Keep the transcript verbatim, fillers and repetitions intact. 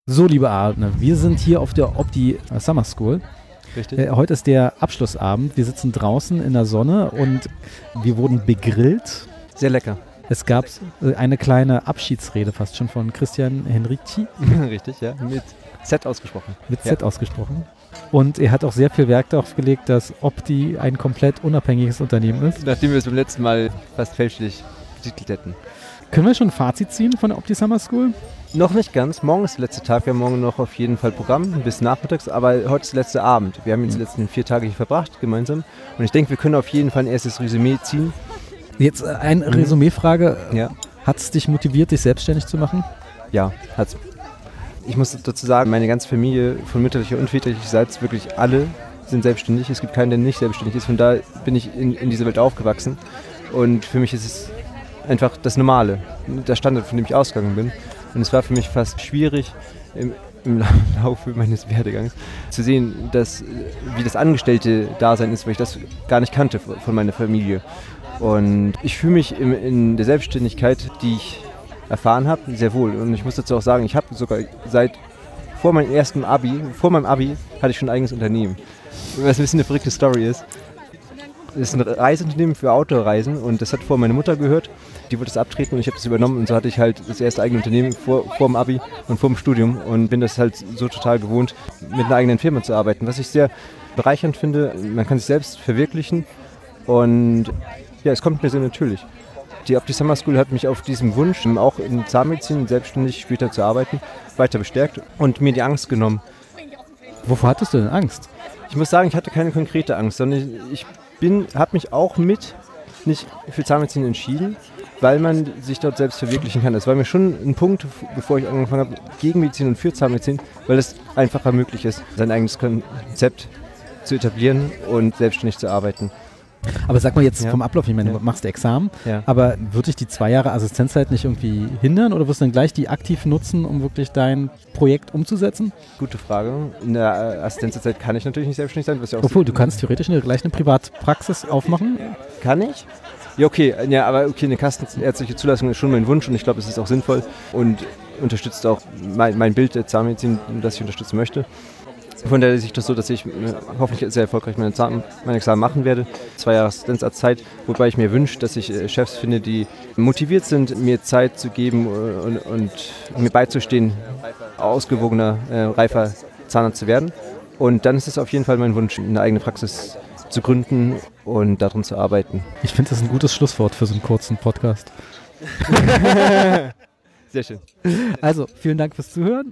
So, liebe Arne, wir sind hier auf der Opti Summer School. Richtig. Äh, heute ist der Abschlussabend. Wir sitzen draußen in der Sonne und wir wurden begrillt. Sehr lecker. Es gab äh, eine kleine Abschiedsrede fast schon von Christian Henrici. Richtig, ja. Mit Z ausgesprochen. Mit Z ja. ausgesprochen. Und er hat auch sehr viel Wert darauf gelegt, dass Opti ein komplett unabhängiges Unternehmen ist. Nachdem wir es beim letzten Mal fast fälschlich betitelt hätten. Können wir schon ein Fazit ziehen von der Opti Summer School? Noch nicht ganz. Morgen ist der letzte Tag. Wir haben morgen noch auf jeden Fall Programm bis nachmittags. Aber heute ist der letzte Abend. Wir haben jetzt die letzten vier Tage hier verbracht gemeinsam. Und ich denke, wir können auf jeden Fall ein erstes Resümee ziehen. Jetzt eine mhm. Resümee-Frage. Ja. Hat es dich motiviert, dich selbstständig zu machen? Ja, hat's. Ich muss dazu sagen, meine ganze Familie von mütterlicher und väterlicher Seite, wirklich alle sind selbstständig. Es gibt keinen, der nicht selbstständig ist. Von da bin ich in, in dieser Welt aufgewachsen. Und für mich ist es einfach das Normale, der Standard, von dem ich ausgegangen bin. Und es war für mich fast schwierig, im, im Laufe meines Werdegangs zu sehen, dass, wie das Angestellte-Dasein ist, weil ich das gar nicht kannte von meiner Familie. Und ich fühle mich in, in der Selbstständigkeit, die ich erfahren habe, sehr wohl. Und ich muss dazu auch sagen, ich habe sogar seit vor meinem ersten Abi, vor meinem Abi, hatte ich schon ein eigenes Unternehmen. Was ein bisschen eine verrückte Story ist. Das ist ein Reiseunternehmen für Outdoor-Reisen und das hat vor meine Mutter gehört. Die wollte es abtreten und ich habe das übernommen und so hatte ich halt das erste eigene Unternehmen vor, vor dem Abi und vor dem Studium und bin das halt so total gewohnt, mit einer eigenen Firma zu arbeiten. Was ich sehr bereichernd finde, man kann sich selbst verwirklichen und ja, es kommt mir sehr natürlich. Die Opti Summer School hat mich auf diesem Wunsch, auch in Zahnmedizin selbstständig später zu arbeiten, weiter bestärkt und mir die Angst genommen. Wovor hattest du denn Angst? Ich muss sagen, ich hatte keine konkrete Angst, sondern ich bin, habe mich auch mit nicht für Zahnmedizin entschieden, weil man sich dort selbst verwirklichen kann. Das war mir schon ein Punkt, bevor ich angefangen habe, gegen Medizin und für Zahnmedizin, weil es einfacher möglich ist, sein eigenes Konzept zu etablieren und selbstständig zu arbeiten. Aber sag mal jetzt ja. vom Ablauf, ich meine, ja. du machst Examen, ja. aber wird dich die zwei Jahre Assistenzzeit nicht irgendwie hindern oder wirst du dann gleich die aktiv nutzen, um wirklich dein Projekt umzusetzen? Gute Frage. In der Assistenzzeit kann ich natürlich nicht selbstständig sein. Was ja auch Obwohl, du kannst theoretisch eine, gleich eine Privatpraxis aufmachen. Kann ich? Ja, okay. Ja, aber okay, eine kassenärztliche Zulassung ist schon mein Wunsch und ich glaube, es ist auch sinnvoll und unterstützt auch mein, mein Bild der Zahnmedizin, das ich unterstützen möchte. Von der Sicht ist es so, dass ich hoffentlich sehr erfolgreich meine, Zahn, meine Examen machen werde. Zwei Jahre Assistenzarztzeit, wobei ich mir wünsche, dass ich Chefs finde, die motiviert sind, mir Zeit zu geben und, und mir beizustehen, ausgewogener, äh, reifer Zahnarzt zu werden. Und dann ist es auf jeden Fall mein Wunsch, eine eigene Praxis zu gründen und darum zu arbeiten. Ich finde, das ist ein gutes Schlusswort für so einen kurzen Podcast. Sehr schön. Also, vielen Dank fürs Zuhören.